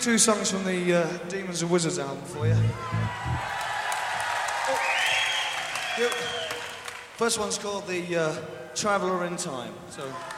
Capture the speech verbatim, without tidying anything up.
two songs from the uh, Demons and Wizards album for you. Oh, the first one's called The uh, Traveller in Time. So.